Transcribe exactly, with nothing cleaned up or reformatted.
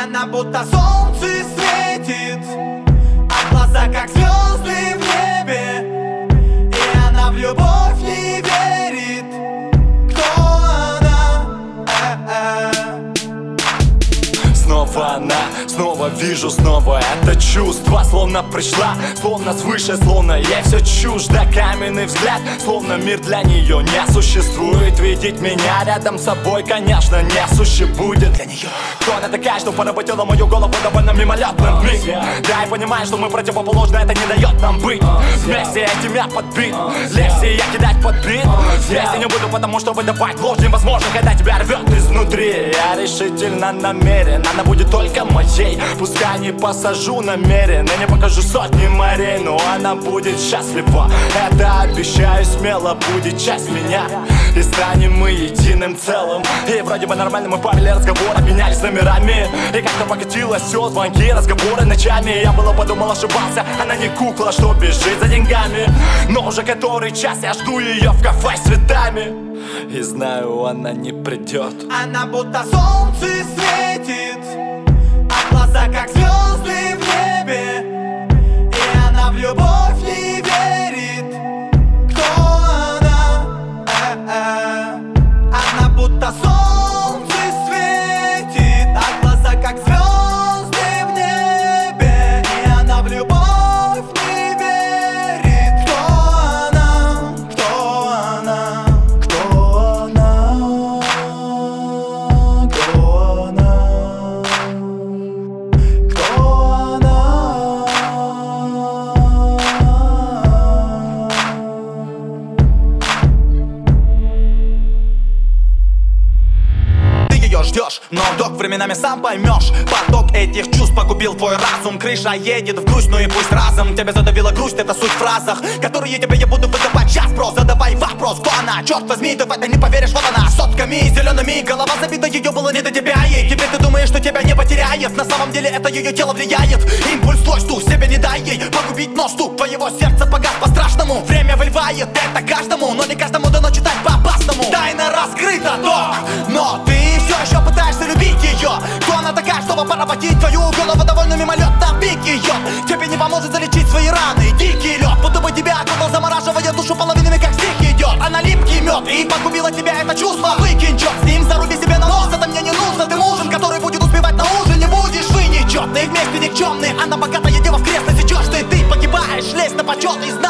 Она будто солнце светит, а глаза как звезды в небе. И она в любовь не верит. Кто она? Э-э. Снова она, снова вижу, снова это чувство. Словно пришла, словно свыше, словно ей все чуждо. Каменный взгляд, словно мир для нее не существует. Видеть меня рядом с собой, конечно, не суще будет для нее. Кто она такая, что поработила мою голову довольно мимолетным миг? Да, и понимаю, что мы противоположны, это не дает нам быть вместе, этим я подбит. Легче я кидать под бит. Вместе не буду, потому что выдавать ложь невозможно, когда тебя рвет изнутри. Я решительно намерен, она будет только моей. Пускай не посажу намеренно, не покажу сотни морей, но она будет счастлива. Это обещаю смело, будет часть меня. И станем мы единым целым. И вроде бы нормально мы повели разговор, обменялись номерами. И как-то покатилось все, звонки, разговоры ночами. Я было подумал, ошибался, она не кукла, что бежит за деньгами. Но уже который час я жду ее в кафе с цветами. И знаю, она не придет. Она будто солнце светит, а глаза как звезды в небе. И она в любовь не верит. Кто она? Э-э. Она будто солнце светит, а глаза как звезды в небе. И она в любовь не верит. Кто она? Кто она? Кто она? Кто она? Кто она? Ты ее ждешь, но док временами сам поймешь. Поток этих чувств погубил твой разум. Крыша едет в грусть, ну и пусть разом. Тебя задавила грусть, это суть в фразах, которые тебе я буду выдавать. Сейчас просто задавай вопрос, кто она? Черт возьми, ты в это не поверишь, вот она. Сотками зелеными, голова забита, ее было не до тебя. И теперь ты думаешь, что тебя не потеряет. На самом деле это ее тело влияет. Импульс твой, стук, себе не дай ей погубить, но стук твоего сердца погас по-страшному. Время выливает это каждому, но не каждому дано читать по-опасному. Тайна раскрыта, док, но ты все еще пытаешься любить ее. Кто она такая, чтобы поработить твою голову довольно мимолетно в миг ее? Тебе не поможет залечить свои раны, дикий лед, будто бы тебя окунул, замораживая душу половинами, как стих идет. Она липкий мед, и погубила тебя это чувство. Выкинь черт с ним, заруби себе на нос, это мне не нужно. Ты мужем, который будет успевать на ужин, не будешь. Вы нечетные, вместе никчемные. Она богатая дева, в кресло сечешь ты, ты погибаешь, лезь на почет и